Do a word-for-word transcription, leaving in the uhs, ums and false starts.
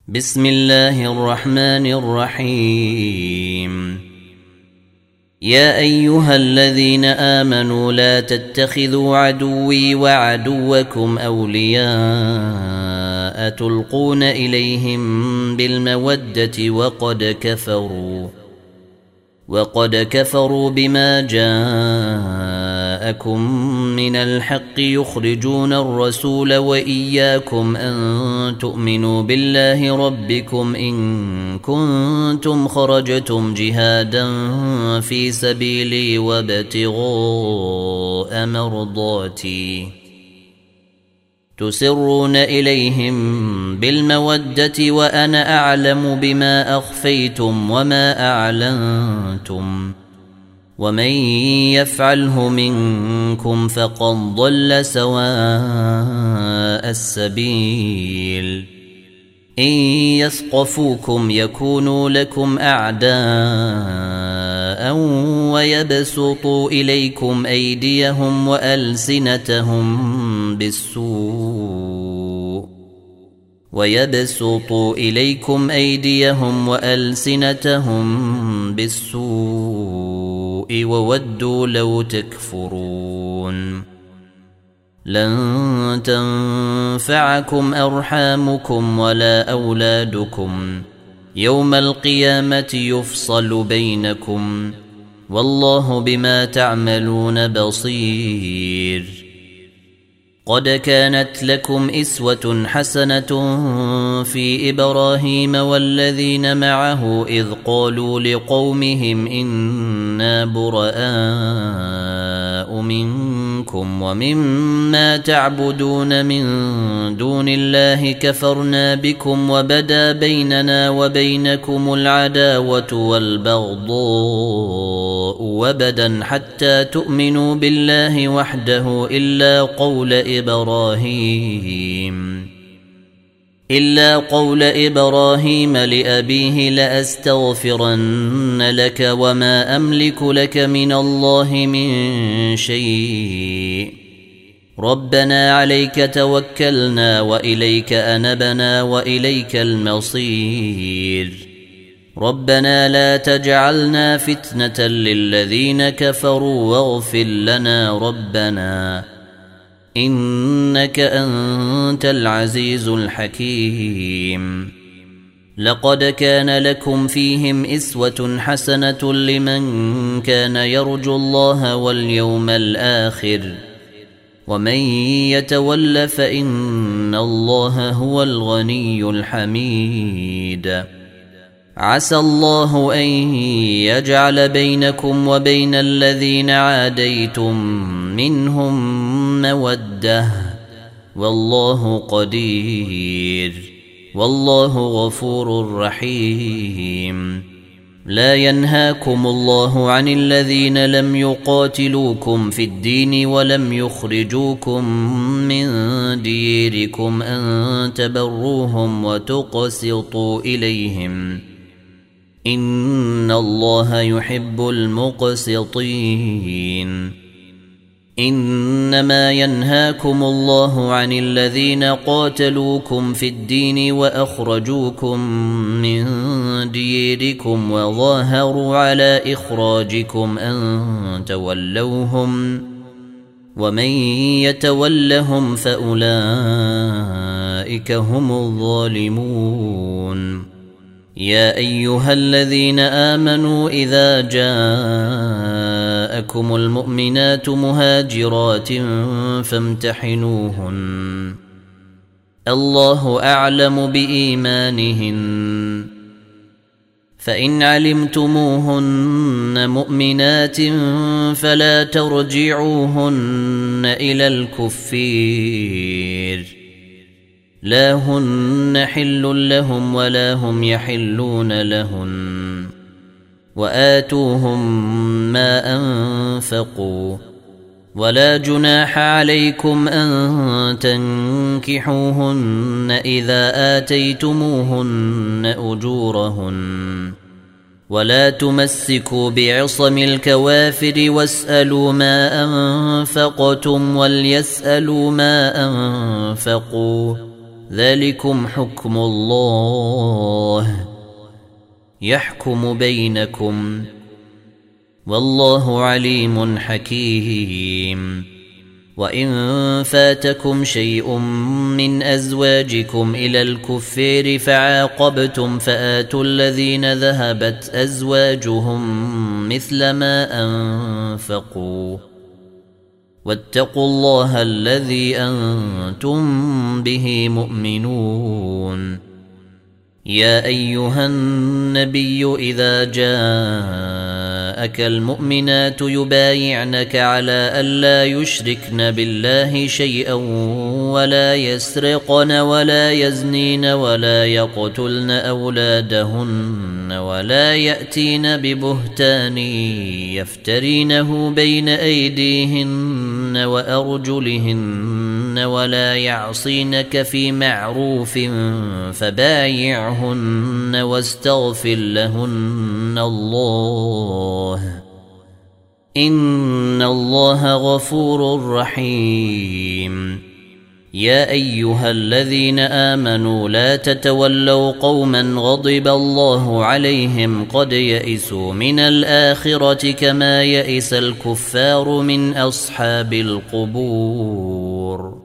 بسم الله الرحمن الرحيم. يا أيها الذين آمنوا لا تتخذوا عدوي وعدوكم أولياء تلقون إليهم بالمودة وقد كفروا وقد كفروا بما جاءكم من الحق يخرجون الرسول وإياكم أن تؤمنوا بالله ربكم إن كنتم خرجتم جهادا في سبيلي وابتغاء مرضاتي تسرون إليهم بالمودة وأنا أعلم بما أخفيتم وما أعلنتم ومن يفعله منكم فقد ضل سواء السبيل. إن يثقفوكم يكونوا لكم أعداء ويبسطوا إليكم أيديهم وألسنتهم بالسوء ويبسطوا إليكم أيديهم وألسنتهم بالسوء وودوا لو تكفرون. لن تنفعكم أرحامكم ولا أولادكم يوم القيامة يفصل بينكم والله بما تعملون بصير. قد كانت لكم إسوة حسنة في إبراهيم والذين معه إذ قالوا لقومهم إنا براء منكم ومما تعبدون من دون الله كفرنا بكم وبدا بيننا وبينكم العداوة والبغضاء وبدا حتى تؤمنوا بالله وحده إلا قول إبراهيم إلا قول إبراهيم لأبيه لأستغفرن لك وما أملك لك من الله من شيء ربنا عليك توكلنا وإليك أنبنا وإليك المصير ربنا لا تجعلنا فتنة للذين كفروا واغفر لنا ربنا إنك أنت العزيز الحكيم. لقد كان لكم فيهم إسوة حسنة لمن كان يرجو الله واليوم الآخر ومن يتول فإن الله هو الغني الحميد. عسى الله أن يجعل بينكم وبين الذين عاديتم منهم مودة والله قدير والله غفور رحيم. لا ينهاكم الله عن الذين لم يقاتلوكم في الدين ولم يخرجوكم من ديركم أن تبروهم وتقسطوا إليهم إن الله يحب المقسطين. إنما ينهاكم الله عن الذين قاتلوكم في الدين وأخرجوكم من ديركم وظاهروا على إخراجكم أن تولوهم ومن يتولهم فأولئك هم الظالمون. يا أيها الذين آمنوا إذا جاءكم المؤمنات مهاجرات فامتحنوهن الله أعلم بإيمانهن فإن علمتموهن مؤمنات فلا ترجعوهن إلى الكفير لا هن حل لهم ولا هم يحلون لهن وآتوهم ما أنفقوا ولا جناح عليكم أن تنكحوهن إذا آتيتموهن أجورهن ولا تمسكوا بعصم الكوافر واسألوا ما أنفقتم وليسألوا ما أنفقوا ذلكم حكم الله يحكم بينكم والله عليم حكيم. وإن فاتكم شيء من أزواجكم إلى الكفار فعاقبتم فآتوا الذين ذهبت أزواجهم مثل ما أنفقوا واتقوا الله الذي أنتم به مؤمنون. يا أيها النبي إذا جاءك المؤمنات يبايعنك على ألا يشركن بالله شيئا ولا يسرقن ولا يزنين ولا يقتلن أولادهن ولا يأتين ببهتان يفترينه بين أيديهن وأرجلهن ولا يعصينك في معروف فبايعهن واستغفر لهن الله إن الله غفور رحيم. يا أيها الذين آمنوا لا تتولوا قوما غضب الله عليهم قد يئسوا من الآخرة كما يئس الكفار من أصحاب القبور.